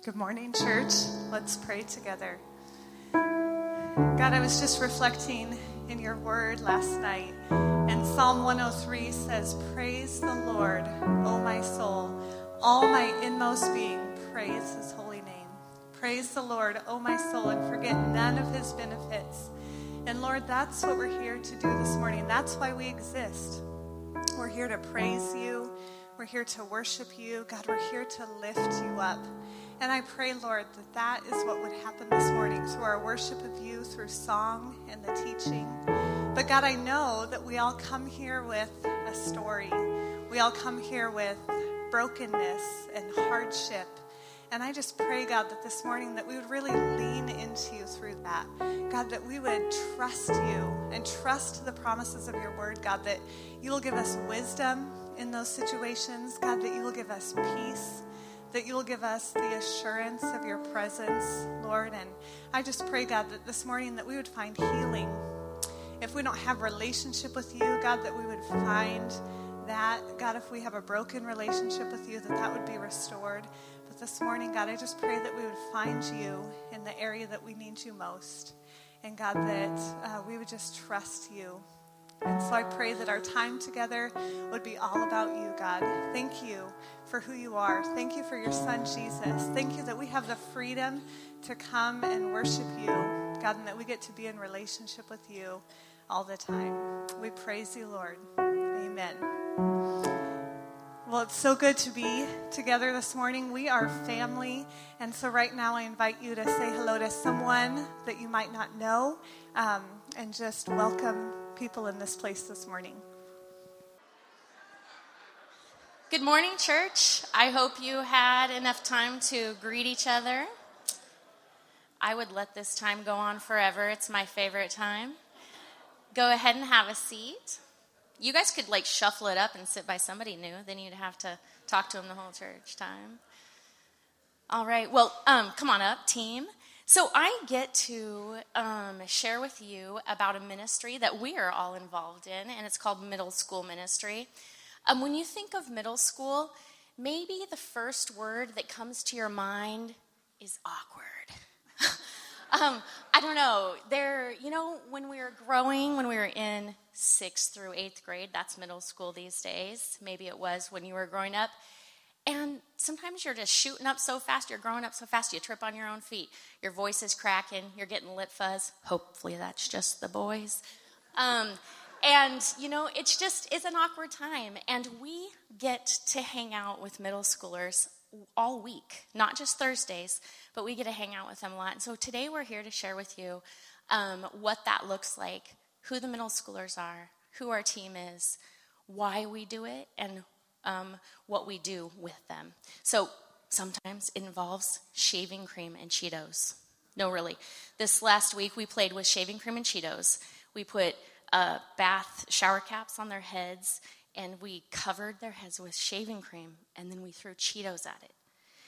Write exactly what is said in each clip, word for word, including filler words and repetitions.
Good morning, church. Let's pray together. God, I was just reflecting in your word last night, and Psalm one oh three says, "Praise the Lord, O my soul, all my inmost being, praise his holy name." Praise the Lord, O my soul, and forget none of his benefits. And Lord, that's what we're here to do this morning. That's why we exist. We're here to praise you. We're here to worship you. God, we're here to lift you up. And I pray, Lord, that that is what would happen this morning through our worship of you, through song and the teaching. But God, I know that we all come here with a story. We all come here with brokenness and hardship. And I just pray, God, that this morning that we would really lean into you through that. God, that we would trust you and trust the promises of your word. God, that you will give us wisdom in those situations. God, that you will give us peace. That you will give us the assurance of your presence, Lord. And I just pray, God, that this morning that we would find healing. If we don't have relationship with you, God, that we would find that. God, if we have a broken relationship with you, that that would be restored. But this morning, God, I just pray that we would find you in the area that we need you most. And God, that uh, we would just trust you. And so I pray that our time together would be all about you, God. Thank you for who you are. Thank you for your son, Jesus. Thank you that we have the freedom to come and worship you, God, and that we get to be in relationship with you all the time. We praise you, Lord. Amen. Well, it's so good to be together this morning. We are family, and so right now I invite you to say hello to someone that you might not know, um, and just welcome people in this place this morning. Good morning, church. I hope you had enough time to greet each other. I would let this time go on forever. It's my favorite time. Go ahead and have a seat. You guys could like shuffle it up and sit by somebody new. Then you'd have to talk to them the whole church time. All right. Well, um, come on up, team. So I get to um, share with you about a ministry that we are all involved in, and it's called Middle School Ministry. Um, when you think of middle school, maybe the first word that comes to your mind is awkward. um, I don't know. There, you know, when we were growing, when we were in sixth through eighth grade, that's middle school these days. Maybe it was when you were growing up. And sometimes you're just shooting up so fast, you're growing up so fast, you trip on your own feet. Your voice is cracking, you're getting lip fuzz. Hopefully that's just the boys. Um, and, you know, it's just, it's an awkward time. And we get to hang out with middle schoolers all week, not just Thursdays, but we get to hang out with them a lot. And so today we're here to share with you um, what that looks like, who the middle schoolers are, who our team is, why we do it, and Um, what we do with them. So sometimes it involves shaving cream and Cheetos. No, really. This last week we played with shaving cream and Cheetos. We put uh, bath shower caps on their heads, and we covered their heads with shaving cream, and then we threw Cheetos at it.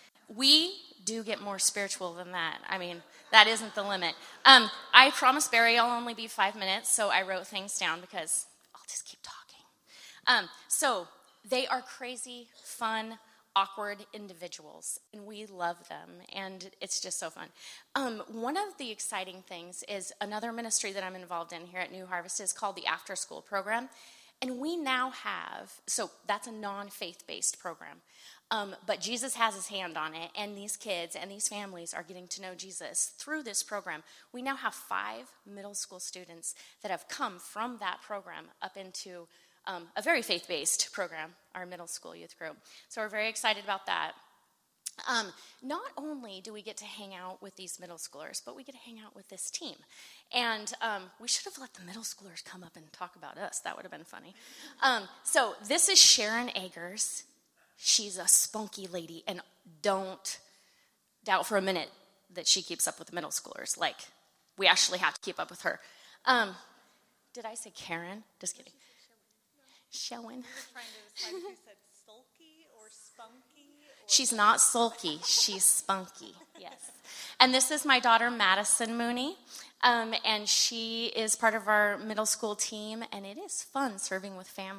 We do get more spiritual than that. I mean, that isn't the limit. Um, I promised Barry I'll only be five minutes, so I wrote things down because I'll just keep talking. Um, so... They are crazy, fun, awkward individuals, and we love them, and it's just so fun. Um, one of the exciting things is another ministry that I'm involved in here at New Harvest is called the After School Program, and we now have, so that's a non-faith-based program, um, but Jesus has his hand on it, and these kids and these families are getting to know Jesus through this program. We now have five middle school students that have come from that program up into Um, a very faith-based program, our middle school youth group. So we're very excited about that. Um, not only do we get to hang out with these middle schoolers, but we get to hang out with this team. And um, we should have let the middle schoolers come up and talk about us. That would have been funny. Um, so this is Sharon Eggers. She's a spunky lady, and don't doubt for a minute that she keeps up with the middle schoolers. Like, we actually have to keep up with her. Um, did I say Karen? Just kidding. Showing. You were trying to decide if you said sulky or spunky. Or She's not sulky. She's spunky. Yes. And this is my daughter, Madison Mooney. Um, and she is part of our middle school team. And it is fun serving with family.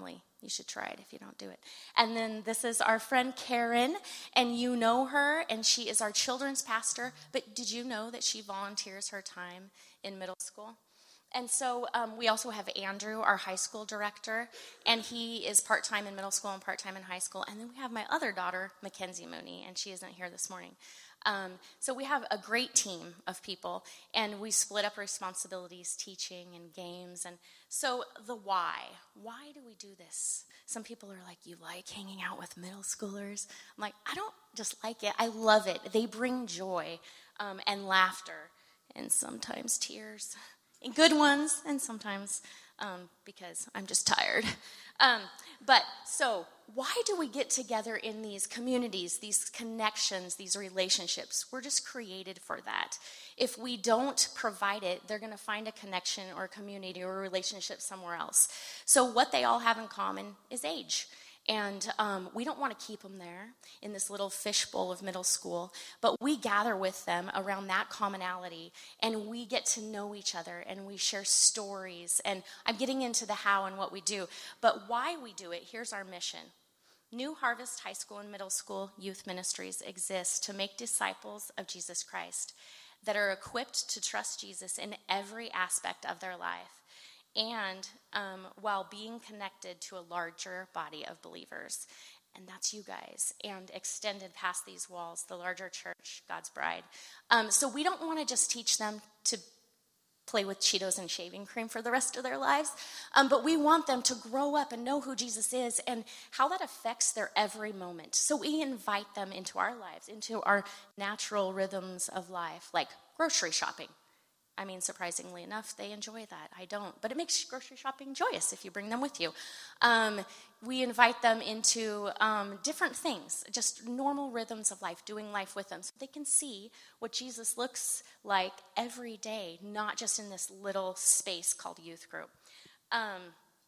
You should try it if you don't do it. And then this is our friend Karen, and you know her, and she is our children's pastor. But did you know that she volunteers her time in middle school? And so um, we also have Andrew, our high school director, and he is part-time in middle school and part-time in high school. And then we have my other daughter, Mackenzie Mooney, and she isn't here this morning. Um, so we have a great team of people, and we split up responsibilities, teaching and games. And so the why, why do we do this? Some people are like, you like hanging out with middle schoolers? I'm like, I don't just like it. I love it. They bring joy um, and laughter and sometimes tears, and good ones, and sometimes um, because I'm just tired. Um, but so why do we get together in these communities, these connections, these relationships? We're just created for that. If we don't provide it, they're going to find a connection or a community or a relationship somewhere else. So what they all have in common is age. And um, we don't want to keep them there in this little fishbowl of middle school, but we gather with them around that commonality, and we get to know each other, and we share stories. And I'm getting into the how and what we do, but why we do it, here's our mission. New Harvest High School and Middle School Youth Ministries exist to make disciples of Jesus Christ that are equipped to trust Jesus in every aspect of their life, and um, while being connected to a larger body of believers. And that's you guys, and extended past these walls, the larger church, God's bride. Um, so we don't want to just teach them to play with Cheetos and shaving cream for the rest of their lives, um, but we want them to grow up and know who Jesus is and how that affects their every moment. So we invite them into our lives, into our natural rhythms of life, like grocery shopping. I mean, surprisingly enough, they enjoy that. I don't. But it makes grocery shopping joyous if you bring them with you. Um, we invite them into um, different things, just normal rhythms of life, doing life with them, so they can see what Jesus looks like every day, not just in this little space called youth group. Um,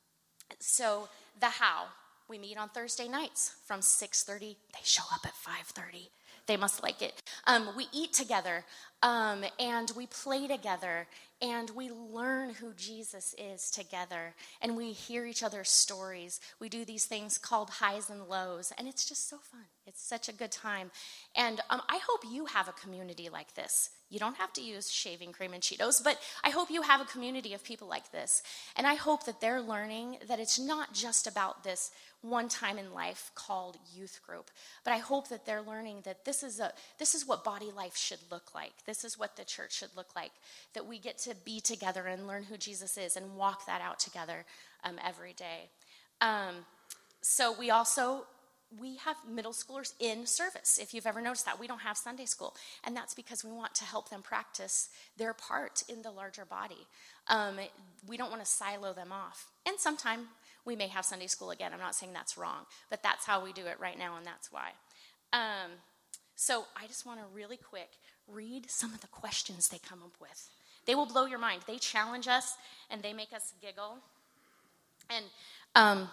so the how. We meet on Thursday nights from six thirty. They show up at five thirty. They must like it. Um, we eat together, um, and we play together, and we learn who Jesus is together, and we hear each other's stories. We do these things called highs and lows, and it's just so fun. It's such a good time. And um, I hope you have a community like this. You don't have to use shaving cream and Cheetos, but I hope you have a community of people like this. And I hope that they're learning that it's not just about this one time in life called youth group, but I hope that they're learning that this is a this is what body life should look like. This is what the church should look like, that we get to be together and learn who Jesus is and walk that out together um, every day. Um, so we also, we have middle schoolers in service. If you've ever noticed that, we don't have Sunday school, and that's because we want to help them practice their part in the larger body. Um, we don't want to silo them off. And sometime we may have Sunday school again. I'm not saying that's wrong, but that's how we do it right now, and that's why. Um, so I just want to really quick read some of the questions they come up with. They will blow your mind. They challenge us, and they make us giggle. And um,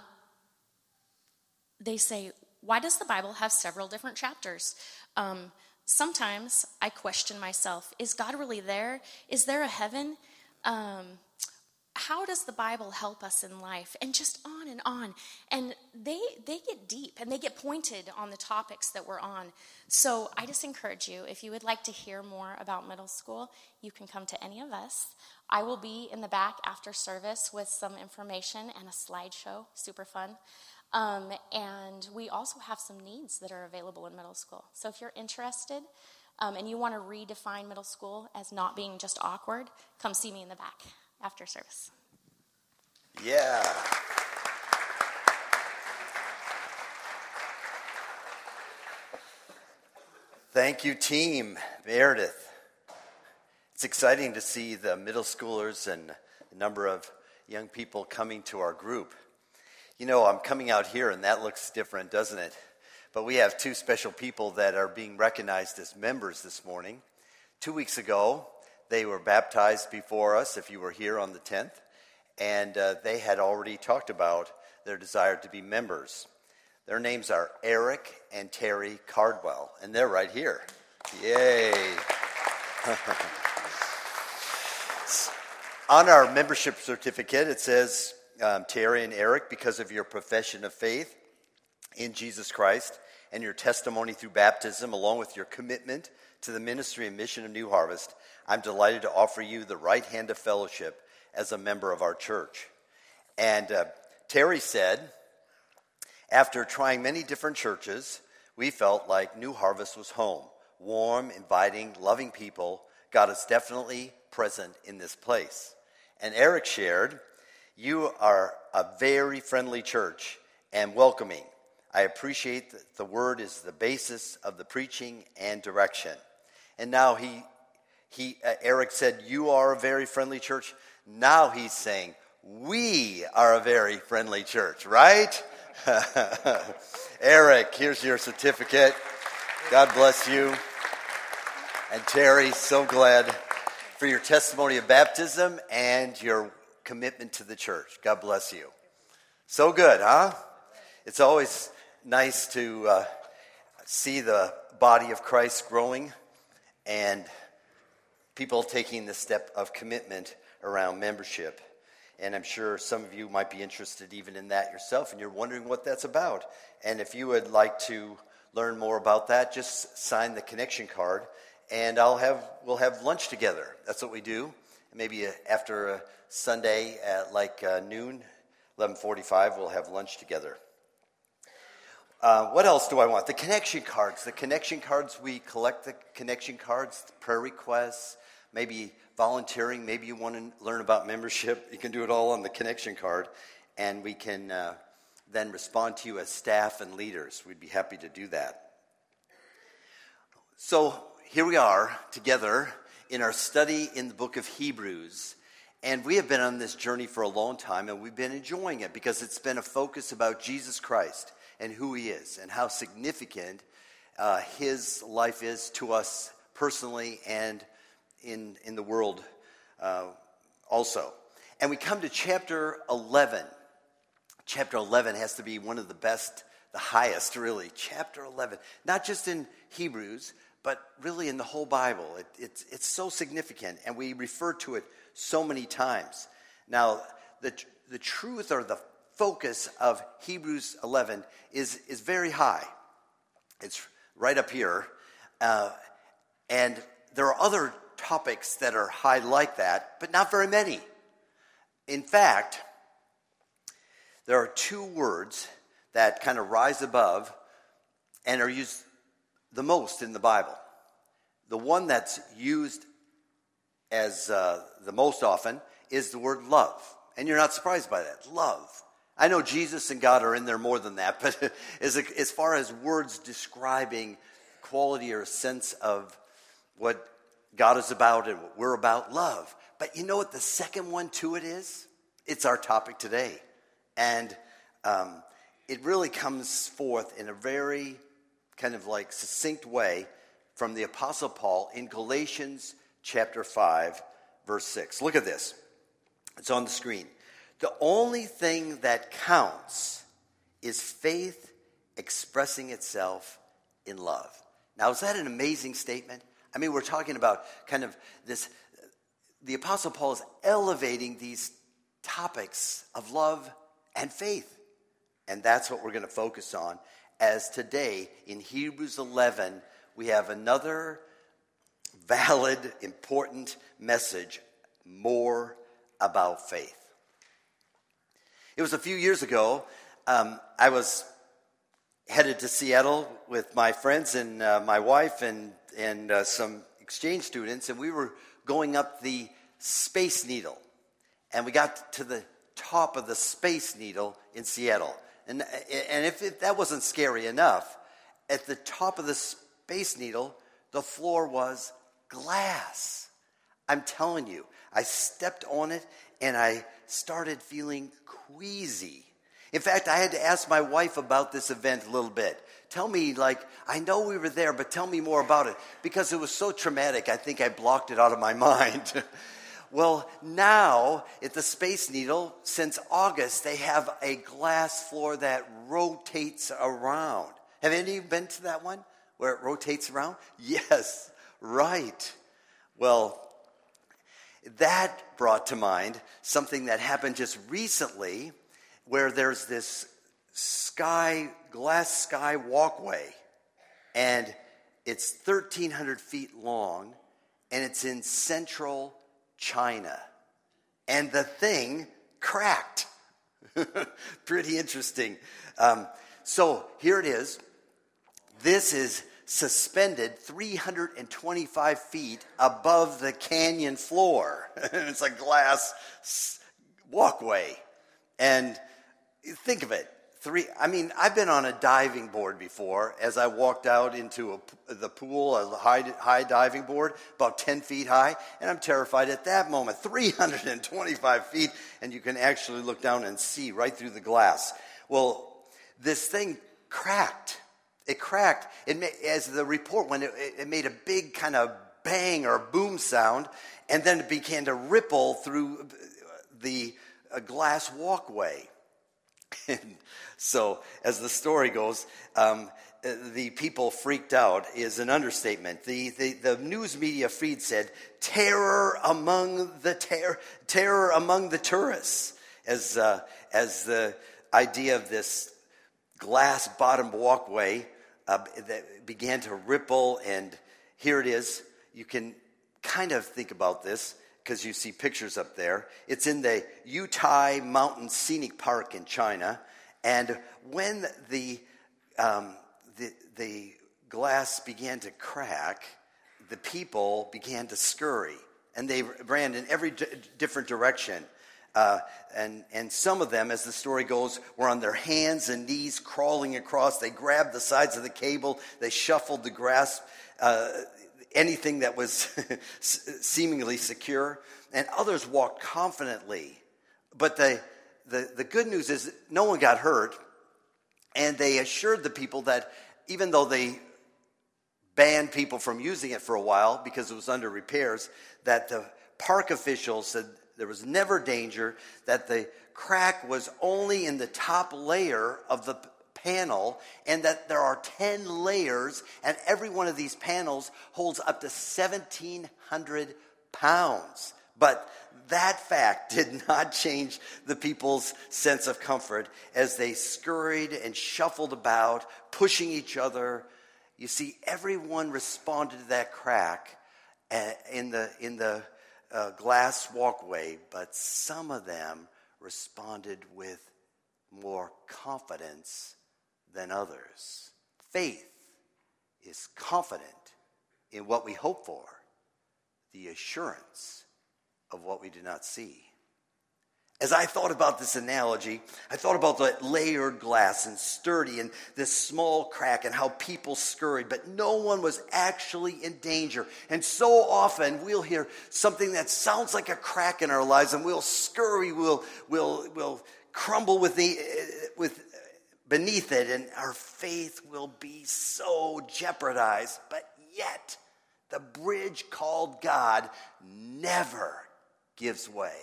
they say, why does the Bible have several different chapters? Um, sometimes I question myself, is God really there? Is there a heaven? Um, how does the Bible help us in life? And just on and on. And they they get deep, and they get pointed on the topics that we're on. So I just encourage you, if you would like to hear more about middle school, you can come to any of us. I will be in the back after service with some information and a slideshow, super fun. Um, and we also have some needs that are available in middle school. So if you're interested um, and you want to redefine middle school as not being just awkward, come see me in the back after service. Yeah. Thank you, team. Meredith. It's exciting to see the middle schoolers and the number of young people coming to our group. You know, I'm coming out here, and that looks different, doesn't it? But we have two special people that are being recognized as members this morning. Two weeks ago, they were baptized before us, if you were here on the tenth, and uh, they had already talked about their desire to be members. Their names are Eric and Terry Cardwell, and they're right here. Yay! On our membership certificate, it says, um, Terry and Eric, because of your profession of faith in Jesus Christ and your testimony through baptism, along with your commitment to the ministry and mission of New Harvest. I'm delighted to offer you the right hand of fellowship as a member of our church. And uh, Terry said, after trying many different churches, we felt like New Harvest was home. Warm, inviting, loving people. God is definitely present in this place. And Eric shared, you are a very friendly church and welcoming. I appreciate that the word is the basis of the preaching and direction. And now he, he uh, Eric said, you are a very friendly church. Now he's saying, we are a very friendly church, right? Eric, here's your certificate. God bless you. And Terry, so glad for your testimony of baptism and your commitment to the church. God bless you. So good, huh? It's always nice to uh, see the body of Christ growing and people taking the step of commitment around membership. And I'm sure some of you might be interested even in that yourself, and you're wondering what that's about. And if you would like to learn more about that, just sign the connection card, and I'll have we'll have lunch together. That's what we do. Maybe after a Sunday at like uh, noon, eleven forty-five, we'll have lunch together. Uh, what else do I want? The connection cards. The connection cards, we collect the connection cards, the prayer requests, maybe volunteering. Maybe you want to learn about membership. You can do it all on the connection card, and we can uh, then respond to you as staff and leaders. We'd be happy to do that. So here we are together in our study in the book of Hebrews, and we have been on this journey for a long time, and we've been enjoying it because it's been a focus about Jesus Christ and who he is and how significant uh, his life is to us personally and in, in the world uh, also. And we come to chapter eleven. Chapter eleven has to be one of the best, the highest really. Chapter eleven, not just in Hebrews, but really in the whole Bible. It, it's, it's so significant, and we refer to it so many times. Now, the, the truth or the focus of Hebrews eleven is, is very high. It's right up here. Uh, and there are other topics that are high like that, but not very many. In fact, there are two words that kind of rise above and are used the most in the Bible. The one that's used as uh, the most often is the word love. And you're not surprised by that. Love. I know Jesus and God are in there more than that, but as, as far as words describing quality or sense of what God is about and what we're about, love. But you know what the second one to it is? It's our topic today. And um, it really comes forth in a very kind of like succinct way from the Apostle Paul in Galatians chapter five, verse six. Look at this. It's on the screen. The only thing that counts is faith expressing itself in love. Now, is that an amazing statement? I mean, we're talking about kind of this, the Apostle Paul is elevating these topics of love and faith. And that's what we're going to focus on, as today in Hebrews eleven, we have another valid, important message, more about faith. It was a few years ago, um, I was headed to Seattle with my friends and uh, my wife and, and uh, some exchange students, and we were going up the Space Needle. And we got to the top of the Space Needle in Seattle. And, and if, if that wasn't scary enough, at the top of the Space Needle, the floor was glass. I'm telling you, I stepped on it and I started feeling queasy. In fact, I had to ask my wife about this event a little bit. Tell me, like, I know we were there, but tell me more about it. Because it was so traumatic, I think I blocked it out of my mind. Well, now at the Space Needle, since August, they have a glass floor that rotates around. Have any of you been to that one where it rotates around? Yes, right. Well, That brought to mind something that happened just recently where there's this sky, glass sky walkway, and it's thirteen hundred feet long, and it's in central China. And the thing cracked. Pretty interesting. Um, so here it is. This is suspended three hundred twenty-five feet above the canyon floor. It's a glass walkway. And think of it. Three. I mean, I've been on a diving board before as I walked out into a, the pool, a high, high diving board, about ten feet high, and I'm terrified at that moment. three hundred twenty-five feet, and you can actually look down and see right through the glass. Well, this thing cracked. It cracked. It made, as the report went, it, it made a big kind of bang or boom sound, and then it began to ripple through the uh, glass walkway. And so, as the story goes, um, the people freaked out is an understatement. The, the, the news media feed said, terror among the ter- terror among the tourists, as, uh, as the idea of this glass-bottomed walkway uh, that began to ripple, and here it is. You can kind of think about this, because you see pictures up there. It's in the Yutai Mountain Scenic Park in China. And when the, um, the, the glass began to crack, the people began to scurry. And they ran in every d- different direction. Uh, and, and some of them, as the story goes, were on their hands and knees crawling across. They grabbed the sides of the cable. They shuffled to grasp uh, anything that was seemingly secure, and others walked confidently. But the, the, the good news is no one got hurt, and they assured the people that even though they banned people from using it for a while because it was under repairs, that the park officials said there was never danger, that the crack was only in the top layer of the panel, and that there are ten layers, and every one of these panels holds up to seventeen hundred pounds. But that fact did not change the people's sense of comfort as they scurried and shuffled about, pushing each other. You see, everyone responded to that crack in the in the uh, glass walkway, but some of them responded with more confidence than others. Faith is confident in what we hope for, the assurance of what we do not see. As I thought about this analogy, I thought about the layered glass and sturdy and this small crack and how people scurried, but no one was actually in danger. And so often we'll hear something that sounds like a crack in our lives, and we'll scurry, we'll we'll we'll crumble with the with beneath it, and our faith will be so jeopardized. But yet, the bridge called God never gives way.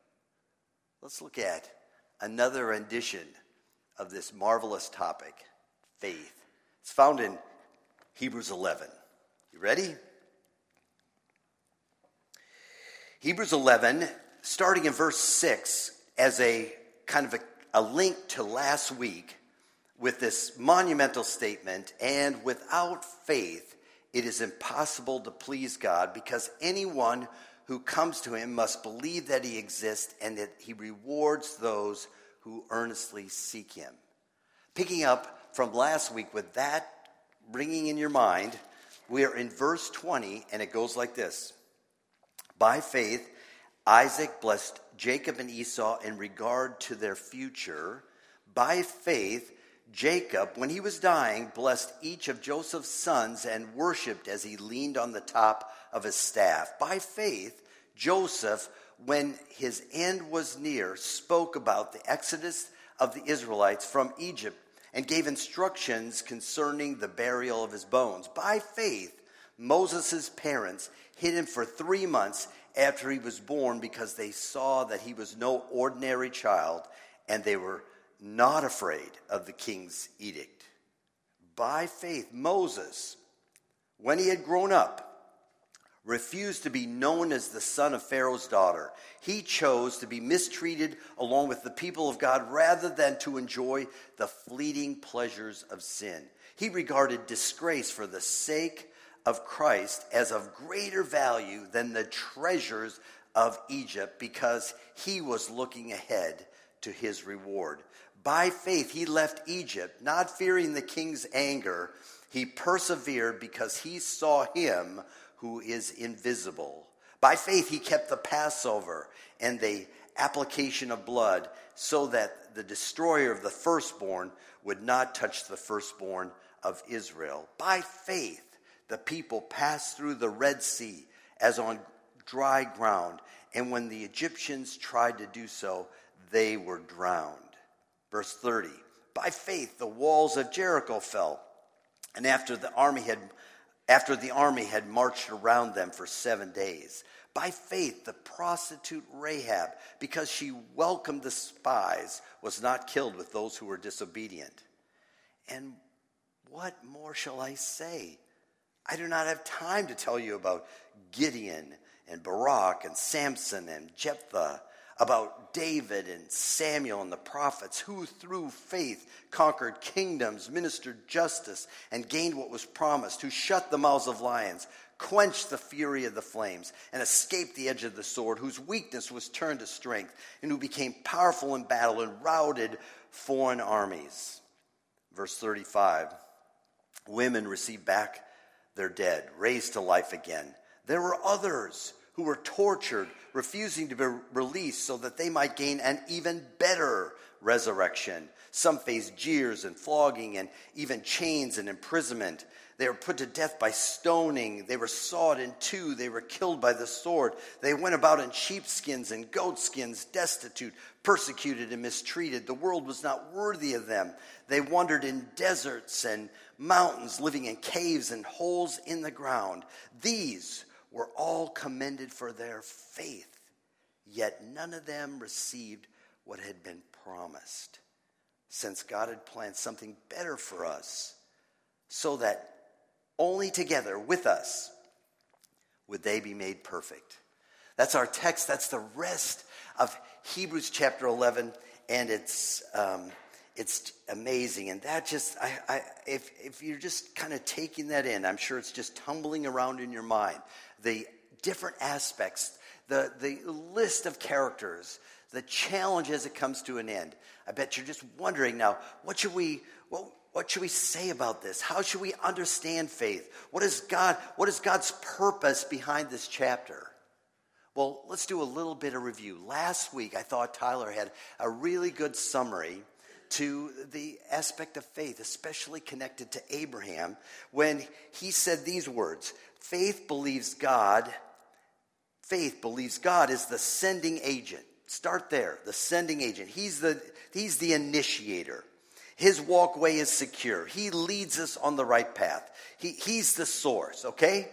Let's look at another rendition of this marvelous topic, faith. It's found in Hebrews eleven. You ready? Hebrews eleven, starting in verse six, as a kind of a, a link to last week, with this monumental statement, and without faith, it is impossible to please God, because anyone who comes to him must believe that he exists and that he rewards those who earnestly seek him. Picking up from last week with that ringing in your mind, we are in verse twenty, and it goes like this. By faith, Isaac blessed Jacob and Esau in regard to their future. By faith, Jacob, when he was dying, blessed each of Joseph's sons and worshipped as he leaned on the top of his staff. By faith, Joseph, when his end was near, spoke about the exodus of the Israelites from Egypt and gave instructions concerning the burial of his bones. By faith, Moses' parents hid him for three months after he was born, because they saw that he was no ordinary child, and they were not afraid of the king's edict. By faith, Moses, when he had grown up, refused to be known as the son of Pharaoh's daughter. He chose to be mistreated along with the people of God rather than to enjoy the fleeting pleasures of sin. He regarded disgrace for the sake of Christ as of greater value than the treasures of Egypt because he was looking ahead to his reward. By faith, he left Egypt, not fearing the king's anger. He persevered because he saw him who is invisible. By faith, he kept the Passover and the application of blood so that the destroyer of the firstborn would not touch the firstborn of Israel. By faith, the people passed through the Red Sea as on dry ground, and when the Egyptians tried to do so, they were drowned. Verse thirty, by faith the walls of Jericho fell, and after the army had after the army had marched around them for seven days. By faith the prostitute Rahab, because she welcomed the spies, was not killed with those who were disobedient. And what more shall I say? I do not have time to tell you about Gideon and Barak and Samson and Jephthah, about David and Samuel and the prophets, who through faith conquered kingdoms, ministered justice, and gained what was promised, who shut the mouths of lions, quenched the fury of the flames, and escaped the edge of the sword, whose weakness was turned to strength, and who became powerful in battle and routed foreign armies. Verse thirty-five, women received back their dead, raised to life again. There were others who were tortured, refusing to be released so that they might gain an even better resurrection. Some faced jeers and flogging and even chains and imprisonment. They were put to death by stoning. They were sawed in two. They were killed by the sword. They went about in sheepskins and goatskins, destitute, persecuted and mistreated. The world was not worthy of them. They wandered in deserts and mountains, living in caves and holes in the ground. These were all commended for their faith, yet none of them received what had been promised, since God had planned something better for us, so that only together with us would they be made perfect. That's our text. That's the rest of Hebrews chapter eleven, and it's um, it's amazing. And that just, I, I, if if you're just kind of taking that in, I'm sure it's just tumbling around in your mind. The different aspects, the, the list of characters, the challenge as it comes to an end. I bet you're just wondering now, what should we what, what should we say about this? How should we understand faith? What is God, what is God's purpose behind this chapter? Well, let's do a little bit of review. Last week, I thought Tyler had a really good summary to the aspect of faith, especially connected to Abraham, when he said these words: Faith believes God. Faith believes God is the sending agent. Start there, the sending agent. He's the, he's the initiator. His walkway is secure. He leads us on the right path. He, he's the source, okay?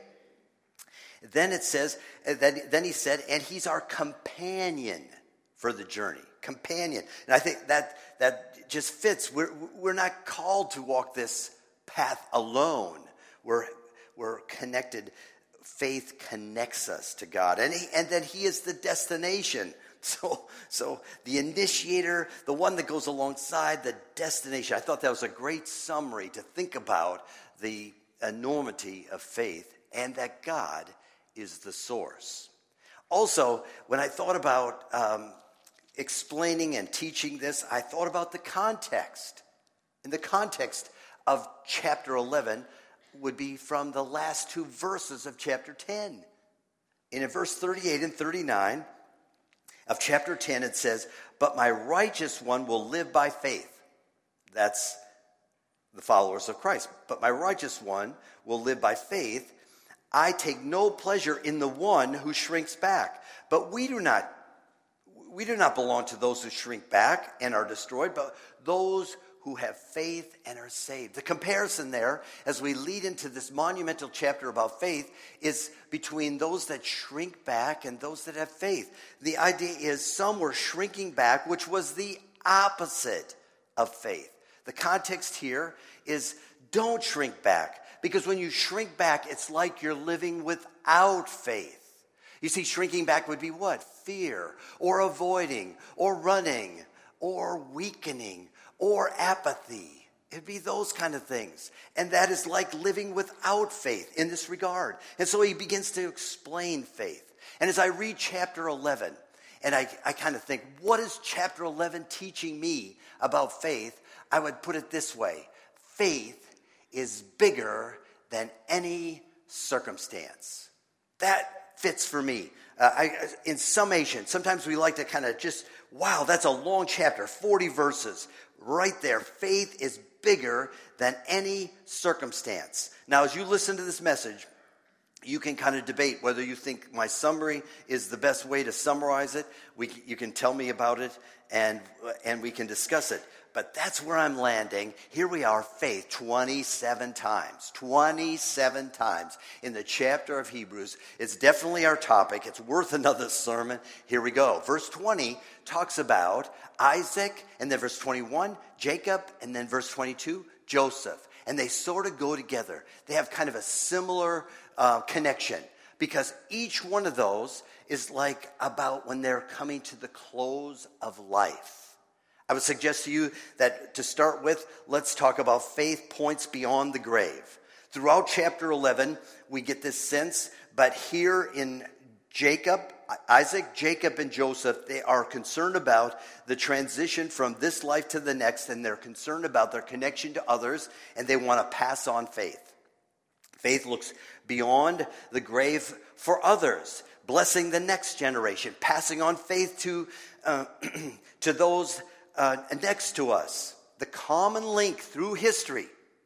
Then it says, then, then he said, and he's our companion for the journey. Companion. And I think that that just fits. We're, we're not called to walk this path alone. We're We're connected. Faith connects us to God. And, he, and then he is the destination. So, so the initiator, the one that goes alongside the destination. I thought that was a great summary to think about the enormity of faith and that God is the source. Also, when I thought about um, explaining and teaching this, I thought about the context. In the context of chapter eleven, would be from the last two verses of chapter ten. In verse thirty-eight and thirty-nine of chapter ten, it says, but my righteous one will live by faith. That's the followers of Christ. But my righteous one will live by faith. I take no pleasure in the one who shrinks back. But we do not, we do not belong to those who shrink back and are destroyed, but those who have faith and are saved. The comparison there, as we lead into this monumental chapter about faith, is between those that shrink back and those that have faith. The idea is some were shrinking back, which was the opposite of faith. The context here is don't shrink back. Because when you shrink back, it's like you're living without faith. You see, shrinking back would be what? Fear, or avoiding, or running, or weakening, or apathy. It'd be those kind of things. And that is like living without faith in this regard. And so he begins to explain faith. And as I read chapter eleven, and I, I kind of think, what is chapter eleven teaching me about faith? I would put it this way. Faith is bigger than any circumstance. That fits for me. Uh, I, in summation, sometimes we like to kind of just, wow, that's a long chapter, forty verses. Right there, faith is bigger than any circumstance. Now, as you listen to this message, you can kind of debate whether you think my summary is the best way to summarize it. We, you can tell me about it, and and we can discuss it. But that's where I'm landing. Here we are, faith, twenty-seven times. twenty-seven times in the chapter of Hebrews. It's definitely our topic. It's worth another sermon. Here we go. Verse twenty talks about Isaac, and then verse twenty-one, Jacob, and then verse twenty-two, Joseph. And they sort of go together. They have kind of a similar uh, connection, because each one of those is like about when they're coming to the close of life. I would suggest to you that to start with, let's talk about faith points beyond the grave. Throughout chapter eleven, we get this sense, but here in Jacob, Isaac, Jacob, and Joseph, they are concerned about the transition from this life to the next, and they're concerned about their connection to others, and they want to pass on faith. Faith looks beyond the grave for others, blessing the next generation, passing on faith to, uh, to those Uh, next to us. The common link through history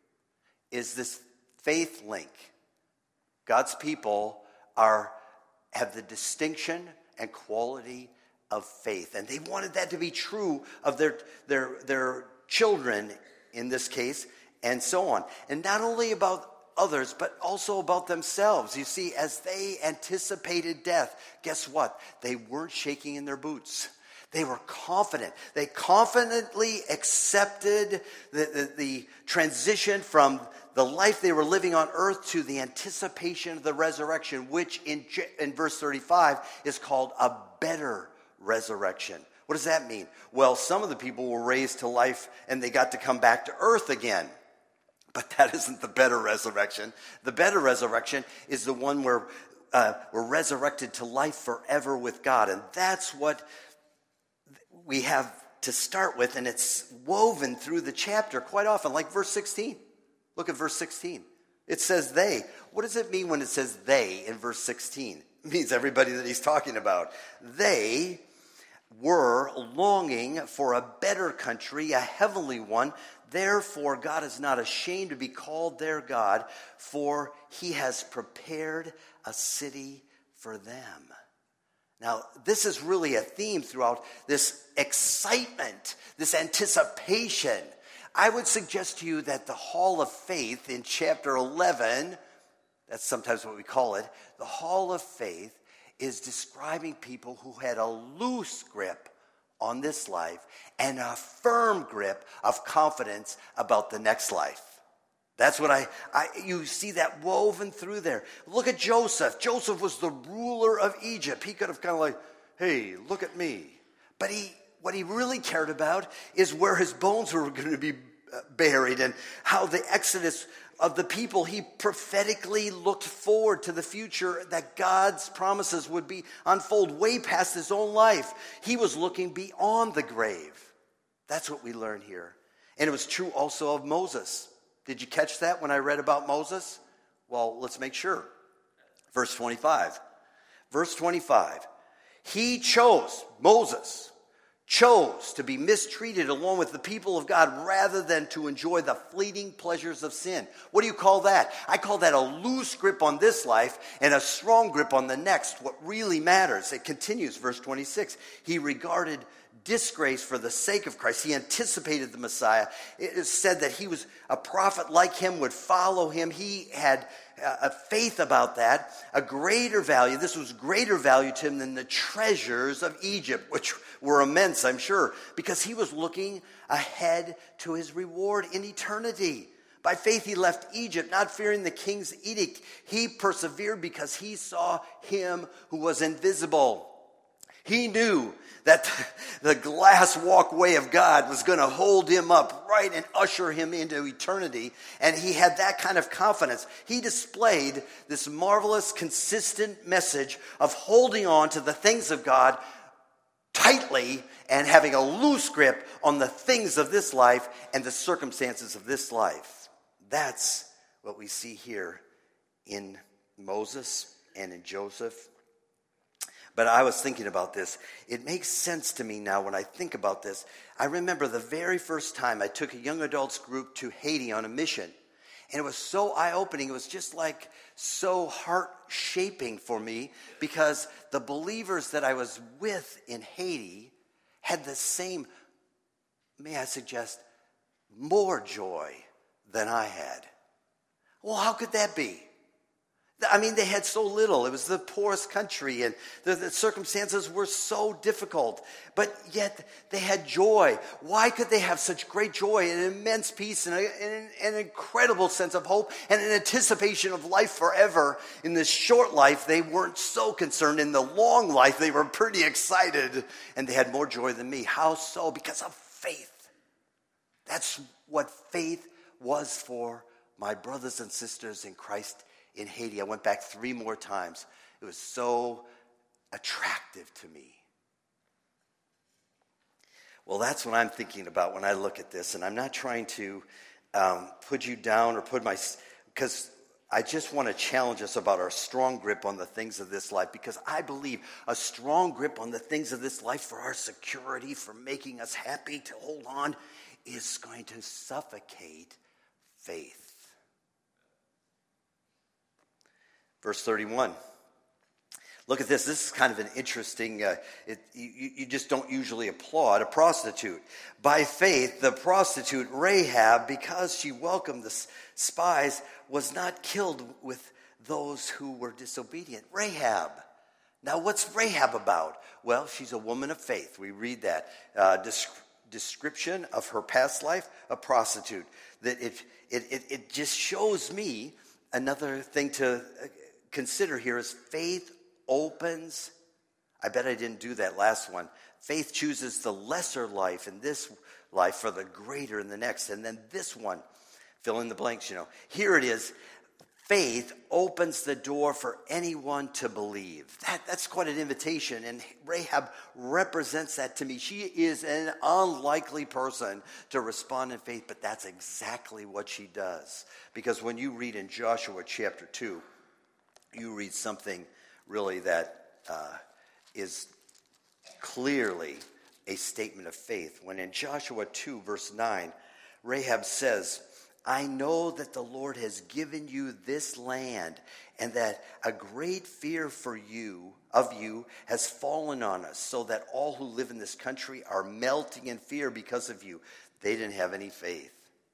is this faith link. God's people are have the distinction and quality of faith, and they wanted that to be true of their their their children in this case, and so on. And not only about others, but also about themselves. You see, as they anticipated death, guess what? They weren't shaking in their boots. They were confident. They confidently accepted the, the, the transition from the life they were living on earth to the anticipation of the resurrection, which in, in verse thirty-five is called a better resurrection. What does that mean? Well, some of the people were raised to life and they got to come back to earth again. But that isn't the better resurrection. The better resurrection is the one where uh, we're resurrected to life forever with God. And that's what we have to start with, and it's woven through the chapter quite often, like verse sixteen. Look at verse sixteen. It says they. What does it mean when it says they in verse sixteen? It means everybody that he's talking about. They were longing for a better country, a heavenly one. Therefore, God is not ashamed to be called their God, for he has prepared a city for them. Now, this is really a theme throughout this excitement, this anticipation. I would suggest to you that the Hall of Faith in chapter eleven, that's sometimes what we call it, the Hall of Faith is describing people who had a loose grip on this life and a firm grip of confidence about the next life. That's what I, I, you see that woven through there. Look at Joseph. Joseph was the ruler of Egypt. He could have kind of like, hey, look at me. But he, what he really cared about is where his bones were going to be buried and how the exodus of the people, he prophetically looked forward to the future that God's promises would be unfold way past his own life. He was looking beyond the grave. That's what we learn here. And it was true also of Moses. Did you catch that when I read about Moses? Well, let's make sure. Verse twenty-five. Verse twenty-five. He chose, Moses, chose to be mistreated along with the people of God rather than to enjoy the fleeting pleasures of sin. What do you call that? I call that a loose grip on this life and a strong grip on the next, what really matters. It continues, verse twenty-six. He regarded disgrace for the sake of Christ. He anticipated the Messiah. It is said that he was a prophet like him, would follow him. He had a faith about that, a greater value. This was greater value to him than the treasures of Egypt, which were immense, I'm sure, because he was looking ahead to his reward in eternity. By faith he left Egypt, not fearing the king's edict. He persevered because he saw him who was invisible. He knew that the glass walkway of God was going to hold him up right and usher him into eternity. And he had that kind of confidence. He displayed this marvelous, consistent message of holding on to the things of God tightly and having a loose grip on the things of this life and the circumstances of this life. That's what we see here in Moses and in Joseph. But I was thinking about this. It makes sense to me now when I think about this. I remember the very first time I took a young adults group to Haiti on a mission. And it was so eye-opening. It was just like so heart-shaping for me because the believers that I was with in Haiti had the same, may I suggest, more joy than I had. Well, how could that be? I mean, they had so little. It was the poorest country, and the, the circumstances were so difficult. But yet, they had joy. Why could they have such great joy and immense peace and, a, and an incredible sense of hope and an anticipation of life forever? In this short life, they weren't so concerned. In the long life, they were pretty excited, and they had more joy than me. How so? Because of faith. That's what faith was for my brothers and sisters in Christ in Haiti. I went back three more times. It was so attractive to me. Well, that's what I'm thinking about when I look at this. And I'm not trying to um, put you down or put my... Because I just want to challenge us about our strong grip on the things of this life. Because I believe a strong grip on the things of this life for our security, for making us happy to hold on, is going to suffocate faith. Verse thirty-one. Look at this. This is kind of an interesting, uh, it, you, you just don't usually applaud a prostitute. By faith, the prostitute Rahab, because she welcomed the spies, was not killed with those who were disobedient. Rahab. Now, what's Rahab about? Well, she's a woman of faith. We read that. Uh, desc- description of her past life, a prostitute. That it, it, it, it just shows me another thing to consider here is faith opens. I bet I didn't do that last one. Faith chooses the lesser life in this life for the greater in the next. And then this one, fill in the blanks, you know. Here it is. Faith opens the door for anyone to believe. That, that's quite an invitation. And Rahab represents that to me. She is an unlikely person to respond in faith, but that's exactly what she does. Because when you read in Joshua chapter two, you read something really that uh, is clearly a statement of faith. When in Joshua two, verse nine, Rahab says, I know that the Lord has given you this land, and that a great fear for you, of you, has fallen on us, so that all who live in this country are melting in fear because of you. They didn't have any faith.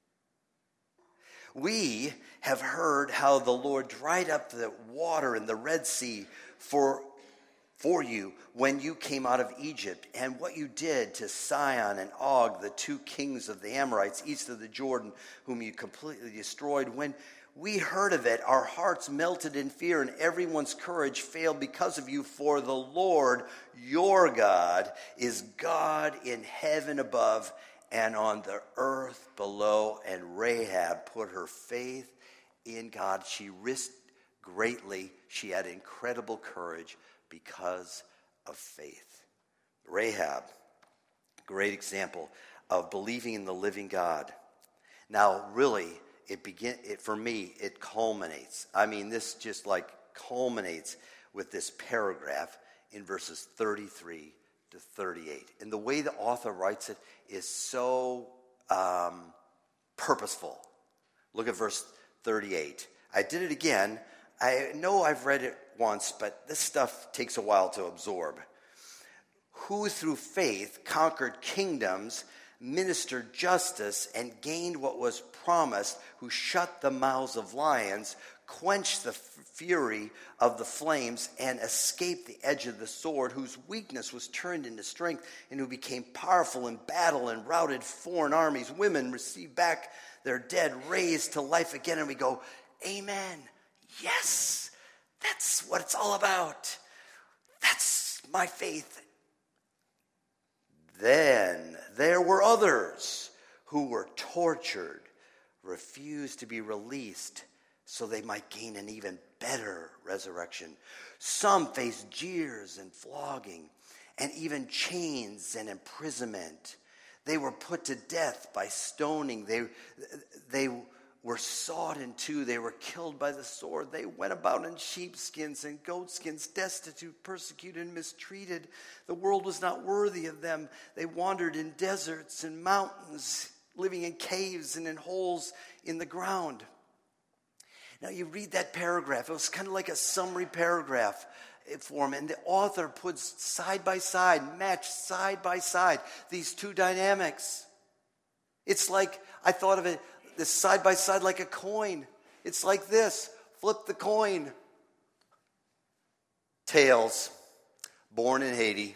We have heard how the Lord dried up the water in the Red Sea for, for you when you came out of Egypt, and what you did to Sihon and Og, the two kings of the Amorites east of the Jordan, whom you completely destroyed. When we heard of it, our hearts melted in fear, and everyone's courage failed because of you. For the Lord, your God, is God in heaven above and on the earth below. And Rahab put her faith in God. She risked greatly. She had incredible courage because of faith. Rahab, great example of believing in the living God. Now, really, it begin it for me, it culminates. I mean, this just like culminates with this paragraph in verses thirty-three to thirty-eight. And the way the author writes it is so um, purposeful. Look at verse thirty-eight. I did it again. I know I've read it once, but this stuff takes a while to absorb. Who through faith conquered kingdoms, ministered justice, and gained what was promised, who shut the mouths of lions, quench the fury of the flames, and escape the edge of the sword, whose weakness was turned into strength, and who became powerful in battle and routed foreign armies. Women received back their dead, raised to life again. And we go, amen. Yes, that's what it's all about. That's my faith. Then there were others who were tortured, refused to be released, so they might gain an even better resurrection. Some faced jeers and flogging, and even chains and imprisonment. They were put to death by stoning. They, they were sawed in two. They were killed by the sword. They went about in sheepskins and goatskins, destitute, persecuted, and mistreated. The world was not worthy of them. They wandered in deserts and mountains, living in caves and in holes in the ground. Now you read that paragraph. It was kind of like a summary paragraph for him. And the author puts side by side, matched side by side, these two dynamics. It's like, I thought of it, this side by side like a coin. It's like this. Flip the coin. Tails, born in Haiti.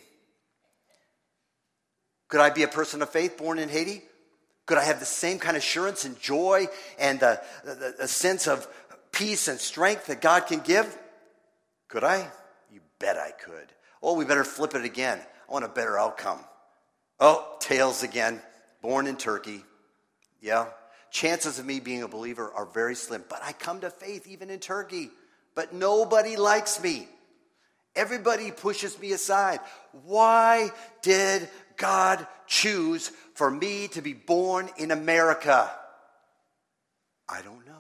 Could I be a person of faith born in Haiti? Could I have the same kind of assurance and joy and the, the, the sense of peace and strength that God can give? Could I? You bet I could. Oh, we better flip it again. I want a better outcome. Oh, tails again. Born in Turkey. Yeah. Chances of me being a believer are very slim. But I come to faith even in Turkey. But nobody likes me. Everybody pushes me aside. Why did God choose for me to be born in America? I don't know.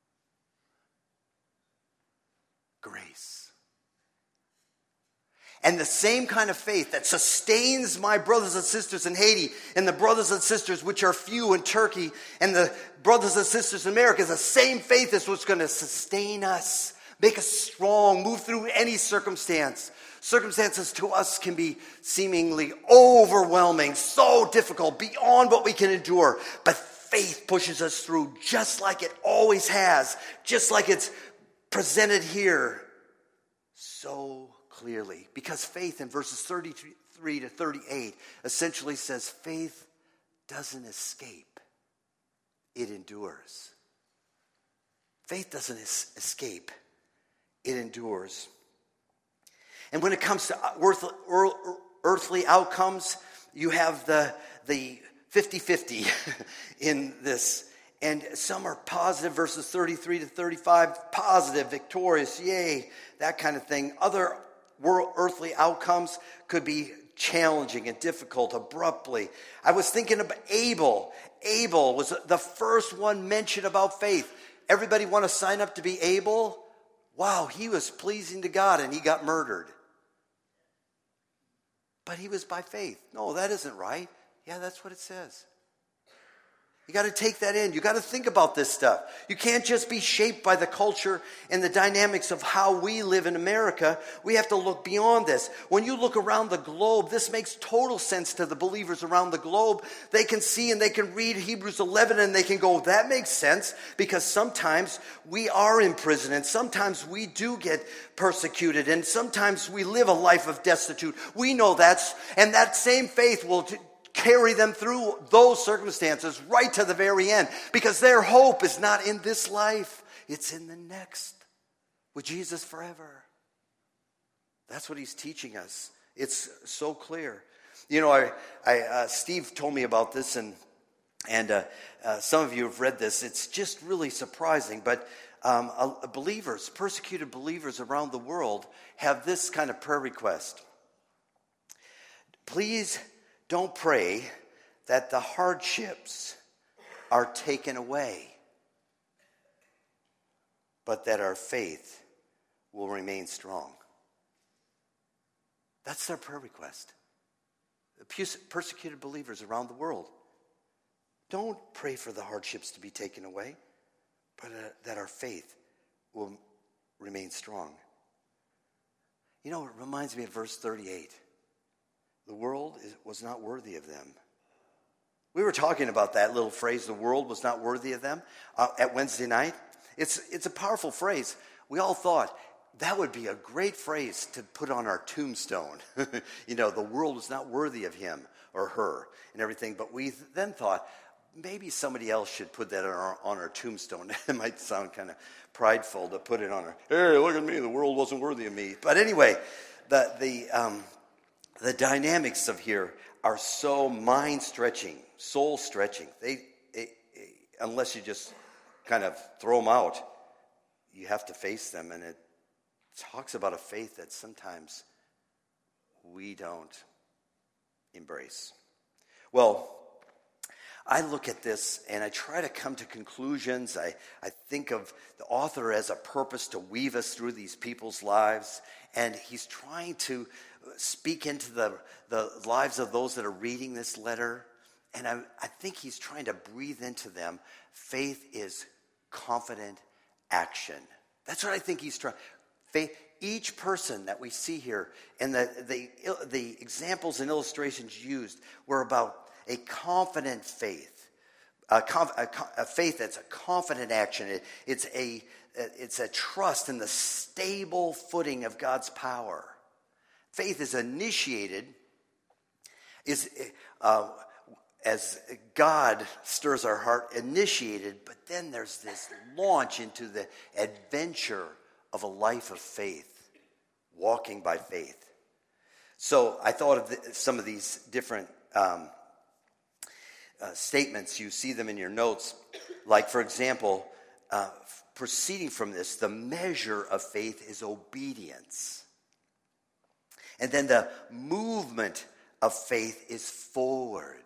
Grace. And the same kind of faith that sustains my brothers and sisters in Haiti and the brothers and sisters which are few in Turkey and the brothers and sisters in America is the same faith that's what's going to sustain us, make us strong, move through any circumstance. Circumstances to us can be seemingly overwhelming, so difficult, beyond what we can endure. But faith pushes us through just like it always has, just like it's presented here so clearly. Because faith in verses thirty-three to thirty-eight essentially says faith doesn't escape, it endures. Faith doesn't es- escape, it endures. And when it comes to earth, earthly outcomes, you have the, the fifty-fifty in this. And some are positive, verses thirty-three to thirty-five, positive, victorious, yay, that kind of thing. Other world, earthly outcomes could be challenging and difficult, abruptly. I was thinking of Abel. Abel was the first one mentioned about faith. Everybody want to sign up to be Abel? Wow, he was pleasing to God and he got murdered. But he was by faith. No, that isn't right. Yeah, that's what it says. You got to take that in. You got to think about this stuff. You can't just be shaped by the culture and the dynamics of how we live in America. We have to look beyond this. When you look around the globe, this makes total sense to the believers around the globe. They can see and they can read Hebrews eleven and they can go, that makes sense, because sometimes we are in prison and sometimes we do get persecuted and sometimes we live a life of destitute. We know that's, and that same faith will t- carry them through those circumstances right to the very end, because their hope is not in this life, it's in the next with Jesus forever. That's what he's teaching us. It's so clear. You know, I, I uh, Steve told me about this, and and uh, uh, some of you have read this. It's just really surprising, but um, uh, believers, persecuted believers around the world have this kind of prayer request. Please don't pray that the hardships are taken away, but that our faith will remain strong. That's their prayer request. The persecuted believers around the world. Don't pray for the hardships to be taken away, but uh, that our faith will remain strong. You know, it reminds me of verse thirty-eight. The world is, was not worthy of them. We were talking about that little phrase, the world was not worthy of them, uh, at Wednesday night. It's, it's a powerful phrase. We all thought that would be a great phrase to put on our tombstone. You know, the world is not worthy of him or her and everything. But we then thought, maybe somebody else should put that on our, on our tombstone. It might sound kind of prideful to put it on our, hey, look at me, the world wasn't worthy of me. But anyway, the the um, the dynamics of here are so mind-stretching, soul-stretching. They, it, it, unless you just kind of throw them out, you have to face them. And it talks about a faith that sometimes we don't embrace. Well, I look at this and I try to come to conclusions. I, I think of the author as a purpose to weave us through these people's lives. And he's trying to speak into the, the lives of those that are reading this letter. And I, I think he's trying to breathe into them. Faith is confident action. That's what I think he's trying. Faith. Each person that we see here and the, the, the examples and illustrations used were about a confident faith, a, conf, a, a faith that's a confident action. It, it's a it's a trust in the stable footing of God's power. Faith is initiated, is uh, as God stirs our heart, initiated. But then there's this launch into the adventure of a life of faith, walking by faith. So I thought of the, some of these different. Um, Uh, statements. You see them in your notes. Like, for example, uh, proceeding from this, the measure of faith is obedience. And then the movement of faith is forward.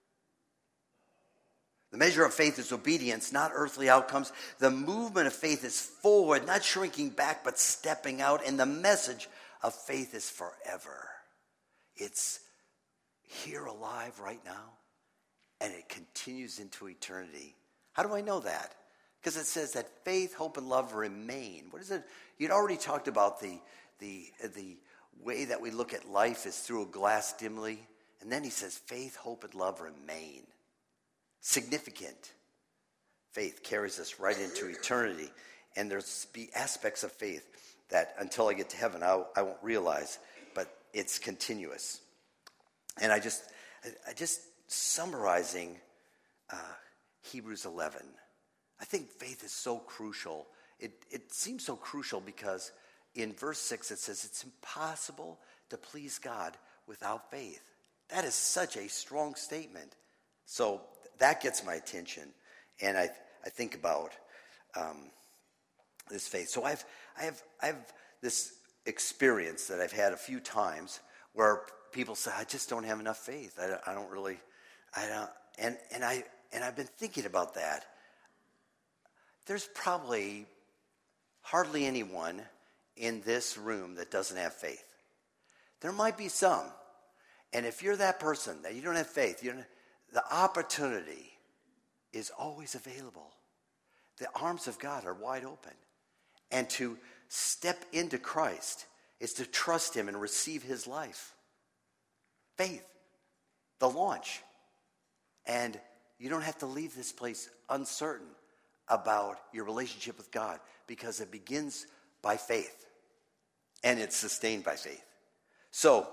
The measure of faith is obedience, not earthly outcomes. The movement of faith is forward, not shrinking back, but stepping out. And the message of faith is forever. It's here alive right now. And it continues into eternity. How do I know that? Because it says that faith, hope, and love remain. What is it? You'd already talked about the, the, the way that we look at life is through a glass dimly. And then he says faith, hope, and love remain. Significant. Faith carries us right into eternity. And there's be aspects of faith that until I get to heaven, I, I won't realize. But it's continuous. And I just, I just... summarizing uh, Hebrews eleven. I think faith is so crucial. It, it seems so crucial because in verse six it says it's impossible to please God without faith. That is such a strong statement. So that gets my attention. And I I think about um, this faith. So I've I have I have this experience that I've had a few times where people say, I just don't have enough faith. I, I don't really I don't, and and I and I've been thinking about that. There's probably hardly anyone in this room that doesn't have faith. There might be some, and if you're that person that you don't have faith, you don't, the opportunity is always available. The arms of God are wide open, and to step into Christ is to trust Him and receive His life. Faith, the launch. And you don't have to leave this place uncertain about your relationship with God because it begins by faith and it's sustained by faith. So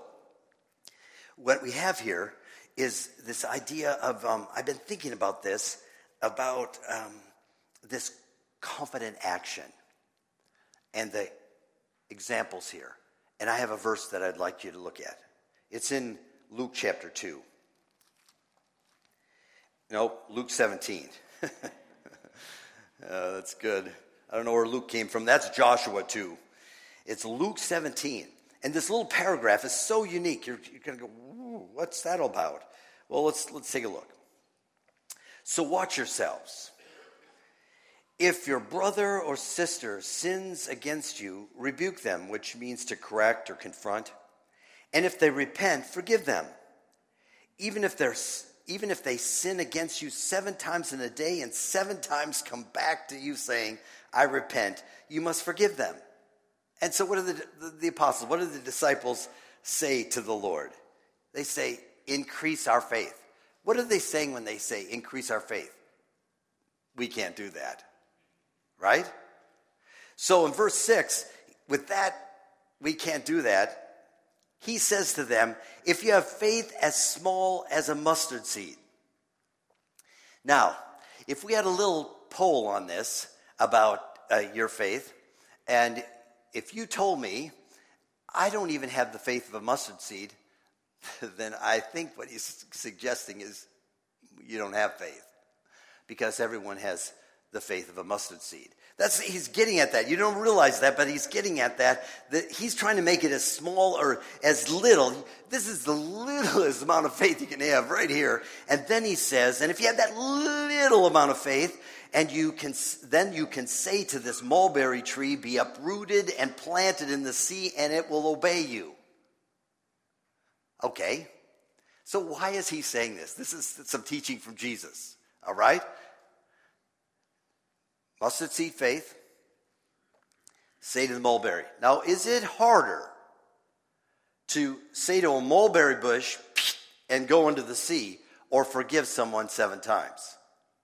what we have here is this idea of, um, I've been thinking about this, about um, this confident action and the examples here. And I have a verse that I'd like you to look at. It's in Luke chapter two. Nope, Luke seventeen. uh, that's good. I don't know where Luke came from. That's Joshua two. It's Luke seventeen. And this little paragraph is so unique. You're, you're going to go, ooh, what's that about? Well, let's let's take a look. So watch yourselves. If your brother or sister sins against you, rebuke them, which means to correct or confront. And if they repent, forgive them. Even if they're Even if they sin against you seven times in a day and seven times come back to you saying, I repent, you must forgive them. And so what do the, the, the apostles, what do the disciples say to the Lord? They say, increase our faith. What are they saying when they say increase our faith? We can't do that, right? So in verse six, with that, we can't do that. He says to them, if you have faith as small as a mustard seed. Now, if we had a little poll on this about uh, your faith, and if you told me, I don't even have the faith of a mustard seed, then I think what he's suggesting is you don't have faith, because everyone has the faith of a mustard seed. That's, he's getting at that. You don't realize that, but he's getting at that. That he's trying to make it as small or as little. This is the littlest amount of faith you can have right here. And then he says, and if you have that little amount of faith, and you can, then you can say to this mulberry tree, be uprooted and planted in the sea, and it will obey you. Okay. So why is he saying this? This is some teaching from Jesus. All right? Mustard seed faith, say to the mulberry. Now, is it harder to say to a mulberry bush and go into the sea, or forgive someone seven times?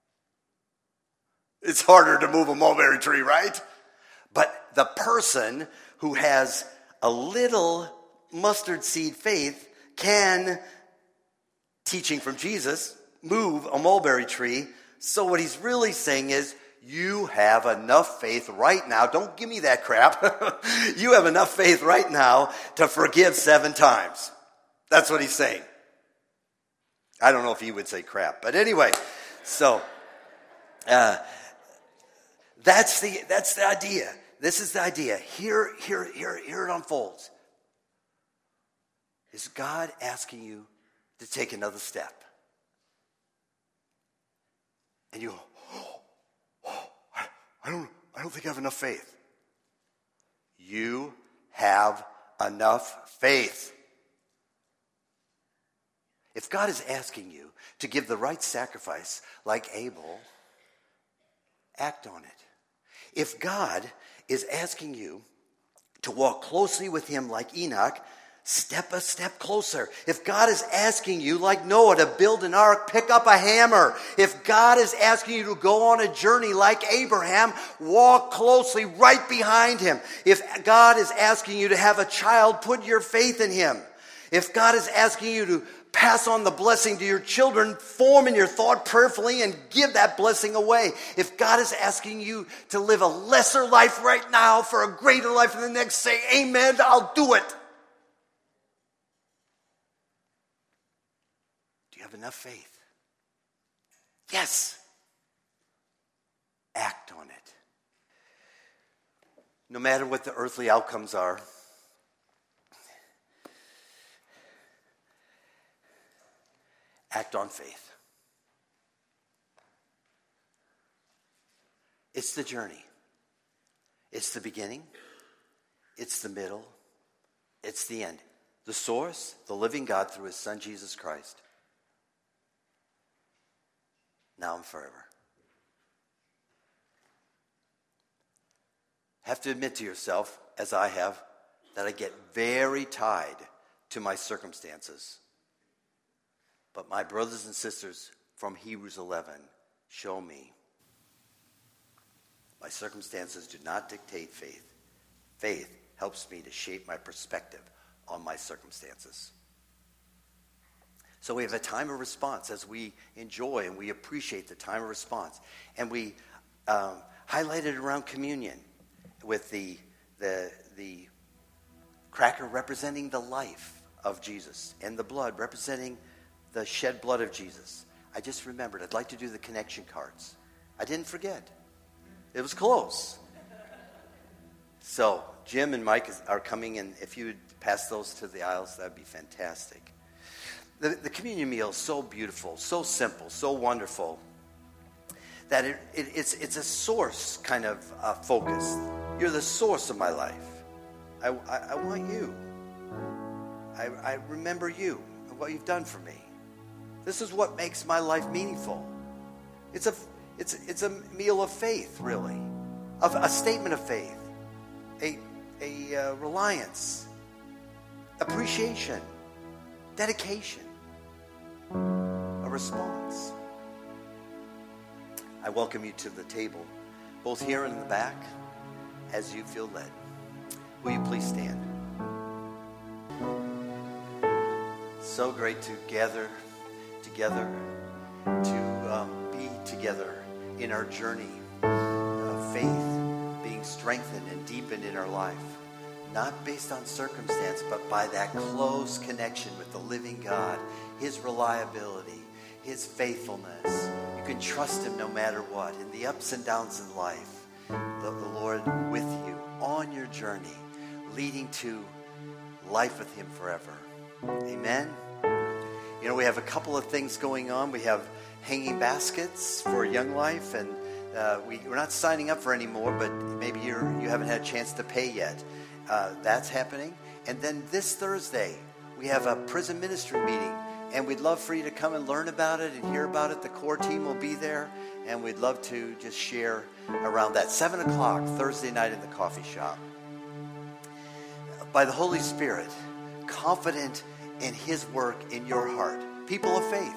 It's harder to move a mulberry tree, right? But the person who has a little mustard seed faith can, teaching from Jesus, move a mulberry tree. So what he's really saying is, you have enough faith right now. Don't give me that crap. You have enough faith right now to forgive seven times. That's what he's saying. I don't know if he would say crap, but anyway, so uh, that's the that's the idea. This is the idea. Here, here, here, here it unfolds. Is God asking you to take another step? And you go, I don't, I don't think I have enough faith. You have enough faith. If God is asking you to give the right sacrifice like Abel, act on it. If God is asking you to walk closely with him like Enoch, step a step closer. If God is asking you, like Noah, to build an ark, pick up a hammer. If God is asking you to go on a journey like Abraham, walk closely right behind him. If God is asking you to have a child, put your faith in him. If God is asking you to pass on the blessing to your children, form in your thought prayerfully and give that blessing away. If God is asking you to live a lesser life right now for a greater life in the next, say, amen, I'll do it. Have enough faith? Yes. Act on it. No matter what the earthly outcomes are, act on faith. It's the journey. It's the beginning. It's the middle. It's the end. The source, the living God through his Son, Jesus Christ. Now and forever. Have to admit to yourself, as I have, that I get very tied to my circumstances. But my brothers and sisters from Hebrews eleven show me my circumstances do not dictate faith. Faith helps me to shape my perspective on my circumstances. So we have a time of response as we enjoy and we appreciate the time of response. And we um, highlight it around communion with the, the, the cracker representing the life of Jesus and the blood representing the shed blood of Jesus. I just remembered, I'd like to do the connection cards. I didn't forget. It was close. So Jim and Mike are coming in. If you would pass those to the aisles, that would be fantastic. The, the communion meal is so beautiful, so simple, so wonderful, that it, it, it's, it's a source kind of uh, focus. You're the source of my life. I, I, I want you. I, I remember you and what you've done for me. This is what makes my life meaningful. It's a, it's, it's a meal of faith, really, of a statement of faith, a, a uh, reliance, appreciation, dedication. A response. I welcome you to the table, both here and in the back, as you feel led. Will you please stand? So great to gather together, to um, be together in our journey of faith, being strengthened and deepened in our life, not based on circumstance, but by that close connection with the living God, his reliability, his faithfulness. You can trust him no matter what. In the ups and downs in life, the, the Lord with you on your journey, leading to life with him forever. Amen. You know, we have a couple of things going on. We have hanging baskets for Young Life, and uh, we, we're not signing up for any more, but maybe you're, you haven't had a chance to pay yet. Uh, that's happening. And then this Thursday, we have a prison ministry meeting, and we'd love for you to come and learn about it and hear about it. The core team will be there, and we'd love to just share around that. seven o'clock Thursday night in the coffee shop. By the Holy Spirit, confident in his work in your heart. People of faith,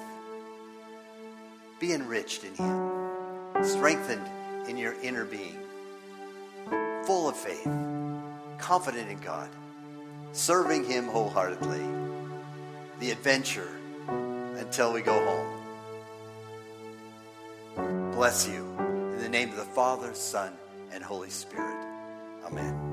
be enriched in him, strengthened in your inner being, full of faith, confident in God, serving him wholeheartedly. The adventure until we go home. Bless you in the name of the Father, Son, and Holy Spirit. Amen.